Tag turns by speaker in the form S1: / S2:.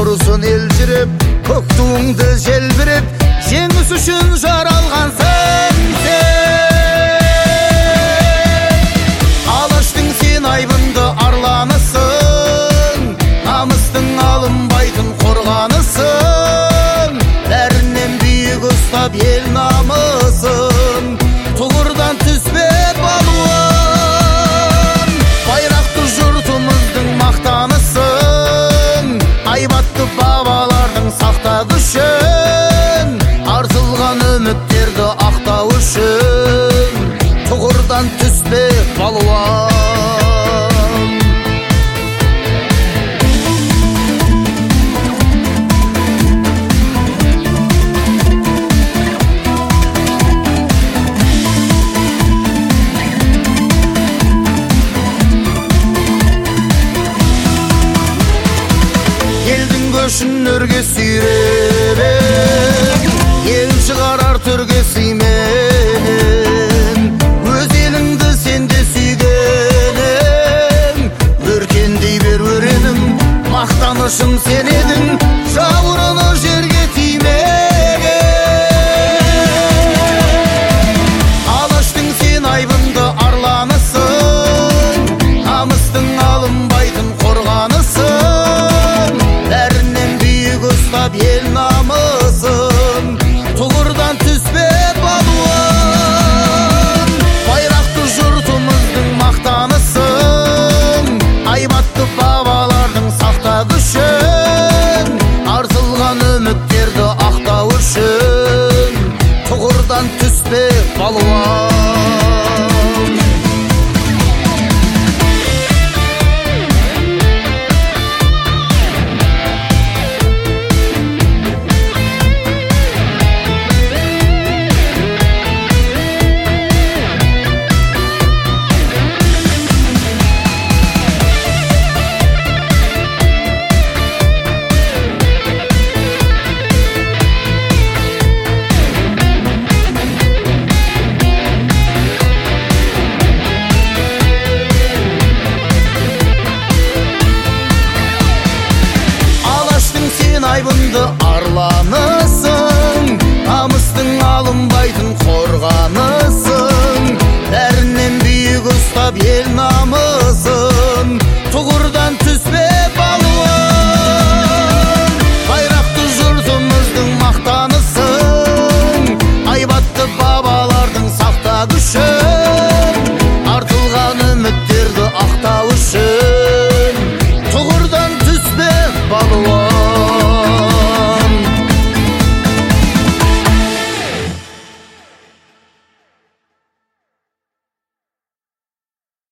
S1: тұрсын елжіреп, көк туыңды желбіреп, жеңіс үшін жаралғансың сен. Алаштың сен айбынды арланысың, намыстың алынбайтын қорғанысың, бәрінен биік ұстап ел намысын, тұғырдан түспе балуан. Байрақты жұртымыздың мақтанысың, айбатты бабалардың сақтағышын, артылған үміттерді ақтау үшін, тұғырдан түспе балуан. Көшін өрге сүйреп, ел шығарар төрге сыйменен, өз еліңді сен де сүйгенің, өркендей бер өренім, мақтанышым сен едің, жауырыны жерге тимеген. Алаштың сен айбынды арланысың, намыстың алынбайтын қорғанысың, ел намысын, тұғырдан түспе балуан. Байрақты жұртымыздың мақтанысың, айбатты бабалардың сақтағышын, артылған үміттерді ақтау үшін, тұғырдан түспе балуан. Айбынды арланысың, намыстың алынбайтын қорғанысың, бәрінен биік ұстап ел намысын,